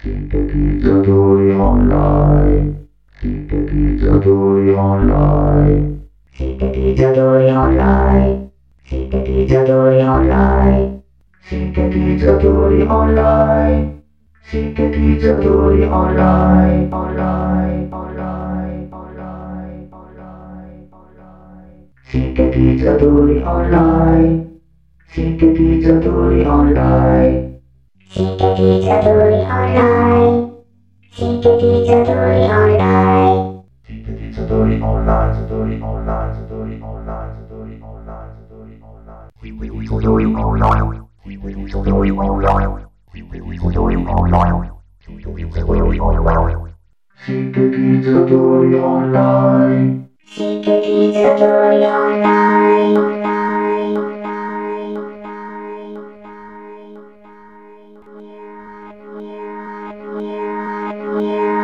Sintetizzatori online. Sintetizzatori online. Sintetizzatori online. Sintetizzatori online. Sintetizzatori online. Sintetizzatori online. Online. Online. Online. Online. Online. Sintetizzatori online. Sintetizzatori online. Sintetizzatori online. Sintetizzatori online. Sintetizzatori online. Sintetizzatori online. Sintetizzatori online. Sintetizzatori online. Sintetizzatori online. Sintetizzatori online. Sintetizzatori online. Sintetizzatori online. Sintetizzatori online. Sintetizzatori online. Yeah.